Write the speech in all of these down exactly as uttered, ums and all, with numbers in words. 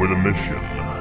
with a mission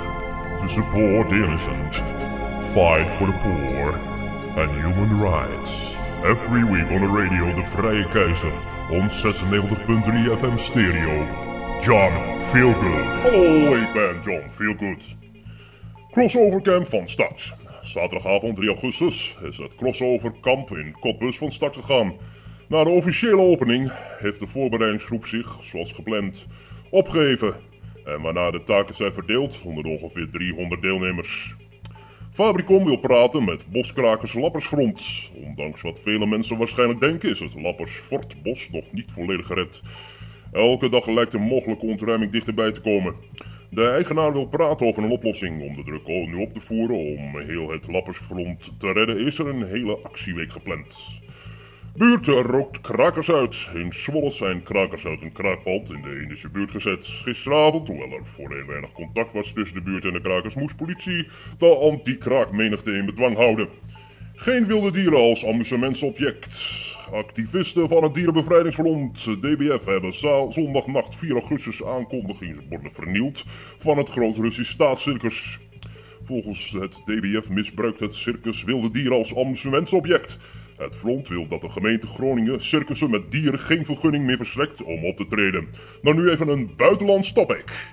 to support the innocent, fight for the poor, and human rights. Every week on the radio De Vrije Keizer on zesennegentig punt drie F M stereo. John Feelgood. Hallo, ik ben John Feelgood. Crossover Camp van start. Zaterdagavond drie augustus is het Crossover Kamp in Cottbus van start gegaan. Na de officiële opening heeft de voorbereidingsgroep zich, zoals gepland, opgeheven. En waarna de taken zijn verdeeld onder de ongeveer driehonderd deelnemers. Fabricom wil praten met Boskrakers Lappersfront. Ondanks wat vele mensen waarschijnlijk denken is het Lappersfortbos nog niet volledig gered. Elke dag lijkt een mogelijke ontruiming dichterbij te komen. De eigenaar wil praten over een oplossing. Om de druk nu op te voeren om heel het Lappersfront te redden is er een hele actieweek gepland. Buurt rookt krakers uit. In Zwolle zijn krakers uit een kraakpand in de Indische buurt gezet. Gisteravond, hoewel er voorheen weinig contact was tussen de buurt en de krakers, moest politie de anti-kraakmenigte in bedwang houden. Geen wilde dieren als amusementsobject. Activisten van het Dierenbevrijdingsfront, D B F, hebben zondagnacht vier augustus aankondigingsborden vernield van het Groot-Russisch staatscircus. Volgens het D B F misbruikt het circus wilde dieren als amusementsobject. Het front wil dat de gemeente Groningen circussen met dieren geen vergunning meer verstrekt om op te treden. Dan nu even een buitenlands topic.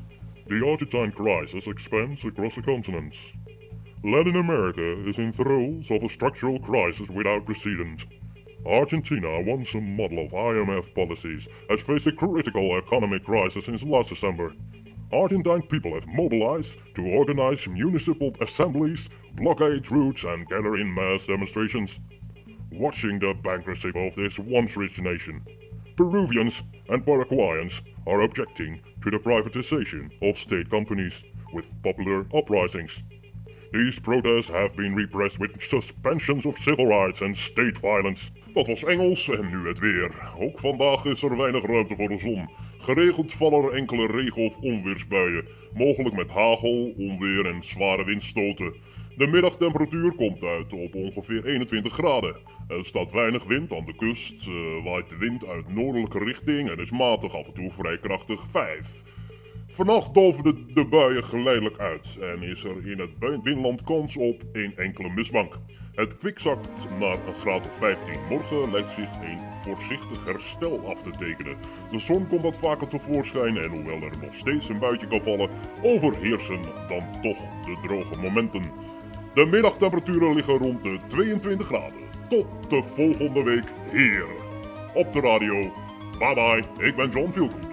The Argentine crisis expands across the continent. Latin America is in throes of a structural crisis without precedent. Argentina, once a model of I M F policies, has faced a critical economic crisis since last December. Argentine people have mobilized to organize municipal assemblies, blockade routes and gather in mass demonstrations. Watching the bankruptcy of this once rich nation, Peruvians and Paraguayans are objecting to the privatization of state companies with popular uprisings. These protests have been repressed with suspensions of civil rights and state violence. Dat was Engels en nu het weer. Ook vandaag is er weinig ruimte voor de zon. Geregeld vallen er enkele regen- of onweersbuien, mogelijk met hagel, onweer en zware windstoten. De middagtemperatuur komt uit op ongeveer eenentwintig graden. Er staat weinig wind aan de kust, uh, waait de wind uit noordelijke richting en is matig, af en toe vrij krachtig vijf. Vannacht doven de, de buien geleidelijk uit en is er in het binnenland kans op een enkele mistbank. Het kwik zakt naar een graad of vijftien. Morgen lijkt zich een voorzichtig herstel af te tekenen. De zon komt wat vaker tevoorschijn en hoewel er nog steeds een buitje kan vallen, overheersen dan toch de droge momenten. De middagtemperaturen liggen rond de tweeëntwintig graden. Tot de volgende week hier op de radio. Bye bye, ik ben John Feelgood.